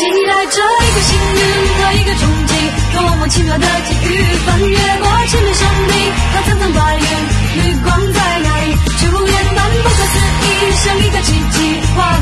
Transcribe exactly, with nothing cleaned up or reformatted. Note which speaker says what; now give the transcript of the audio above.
Speaker 1: 期待着一个幸运和一个冲击，多么奇妙的际遇，翻越过千面山顶和层层白云，绿光在哪里？初恋般不可思议，像一个奇迹，划